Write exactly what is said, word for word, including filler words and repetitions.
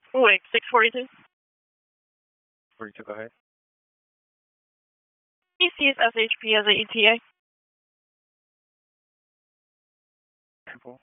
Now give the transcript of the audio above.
Wait, six forty-two? forty-two, go ahead. E C is S H P as a E T A.